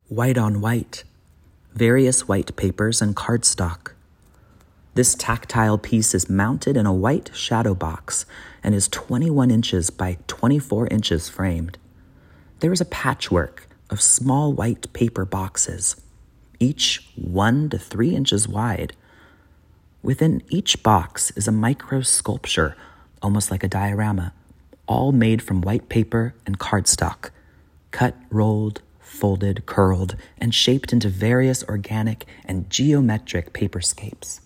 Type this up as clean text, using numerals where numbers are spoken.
white on white, various white papers and cardstock. This tactile piece is mounted in a white shadow box and is 21 inches by 24 inches framed. There is a patchwork of small white paper boxes, each 1 to 3 inches wide. Within each box is a micro sculpture, almost like a diorama, all made from white paper and cardstock, cut, rolled, folded, curled, and shaped into various organic and geometric paperscapes.